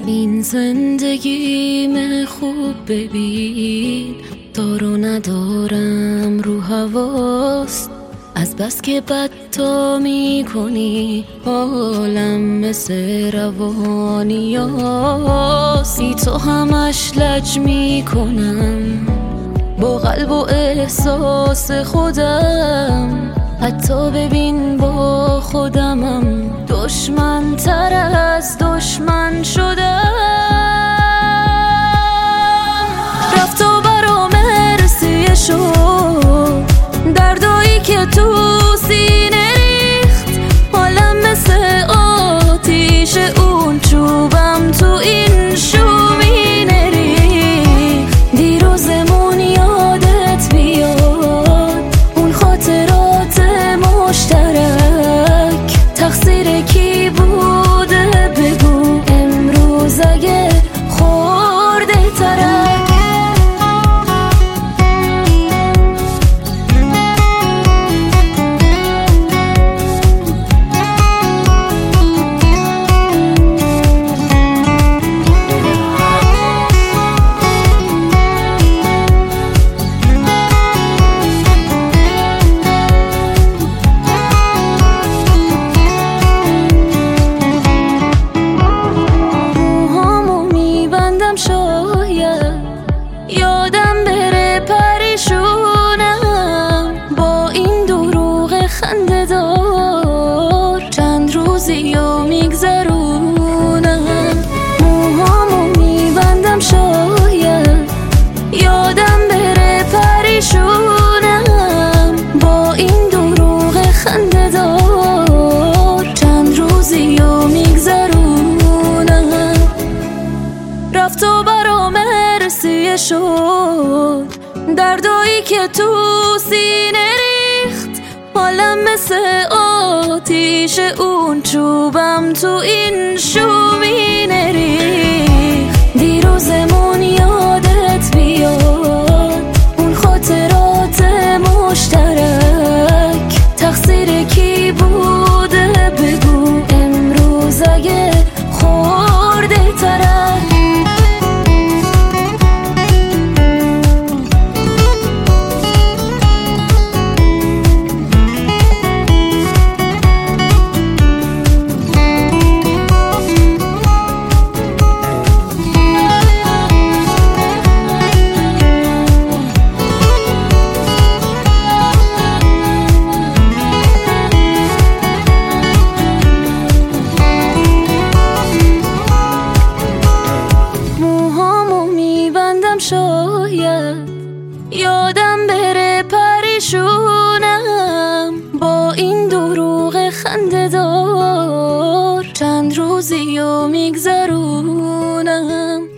این زندگیم خوب ببین، دار و ندارم رو حواست. از بس که بد تا می کنی حالم مثل روانیاست. بی تو همش لج می کنم با قلب و احساس خودم، حتی ببین با خودمم دشمن تر از دشمن شدم. رفت و برام مرسیه شد دردایی که تو سینه ریخت، حالم مثل آتیش اون چوبم تو این شومینه ریخت. دیروزمون یادت بیاد اون خاطرات مشترک، تقصیر کی بوده بگو امروز اگه خورده ترک. یادم بره پریشونم با این دروغ خنده دار، چند روزی رو میگذرونم. موهامو میبندم شاید یادم بره پریشونم با این دروغ خنده دار، چند روزی رو میگذرونم. رفت و برام مرسیه شد دردایی که تو سینه ریخت، حالم مثل آتیش اون چوبم تو این شومینه ریخت. دیروزمون یادت بیاد اون خاطرات مشترک، تقصیر کی بوده بگو امروز اگه خورده ترک. شاید یادم بره پریشونم با این دروغ خنده دار، چند روزی رو میگذرونم.